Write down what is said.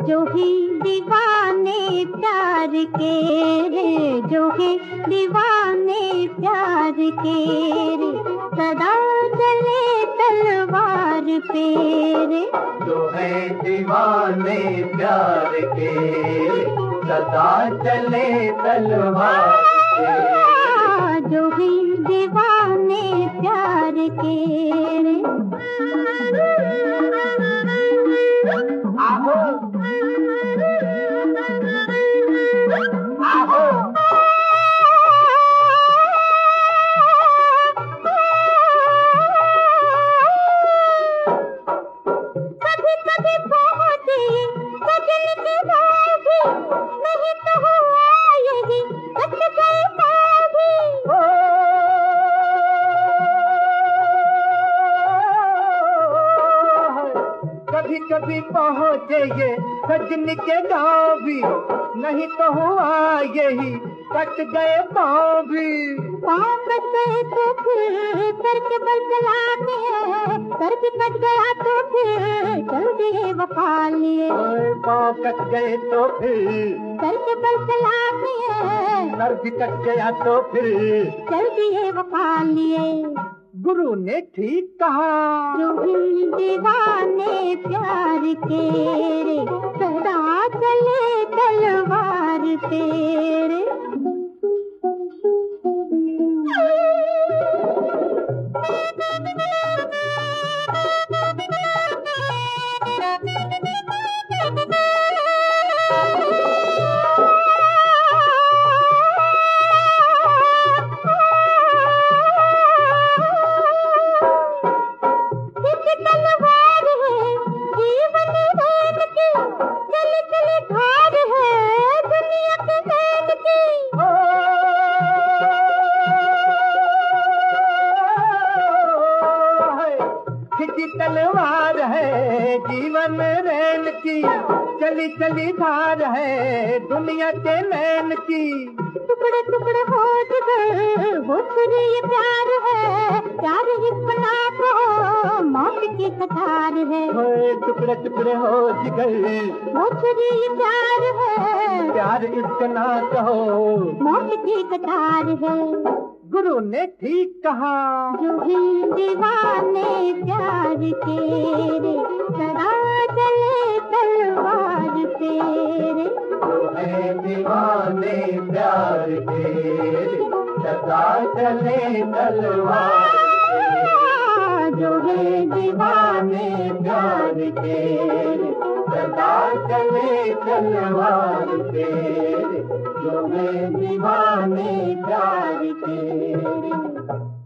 जो ही दीवाने प्यार के रे, जो ही दीवाने प्यार के रे, सदा चले तलवार पे रे। जो है दीवाने प्यार के सदा चले तलवार पे, जो ही दीवाने प्यार के रे। आहो आहो कभी कभी पहुंचे सजन की बाजी, नहीं तो हुआ यही कट गए बाजी। कभी कभी पहुँचे ये सजन के गाँव भी, नहीं तो हुआ यही कट गए पाँव भी। पाँव कट गए तो फिर सर के बल चलाते हैं, सर भी कट गया तो फिर चल दिए वफा लिए। पाँव कट गए तो फिर सर के बल चलाते हैं, सर भी कट गया तो फिर चल दिए वफा लिए। गुरु ने ठीक कहा, जो ही दीवाने प्यार के रे, सदा चले तलवार तेरे। तलवार है जीवन रैन की, चले चले धार है दुनिया के नैन की। खिंची तलवार है जीवन रैन की, चली चली धार है दुनिया के नैन की। टुकड़े टुकड़े हो जिगर वो छुरी ये प्यार है, प्यार इतना को मौत की कतार है। टुकड़े टुकड़े हो जिगर वो छुरी ये प्यार है, प्यार इतना कहो मौत की कतार है। गुरु ने ठीक कहा, जो ही दीवाने प्यार के रे, सदा चले तलवार तेरे। जो है दीवाने प्यार के सदा चले तलवार पे, जो है दीवाने प्यार के सदा चले तलवार पे, जो है दीवाने प्यार के।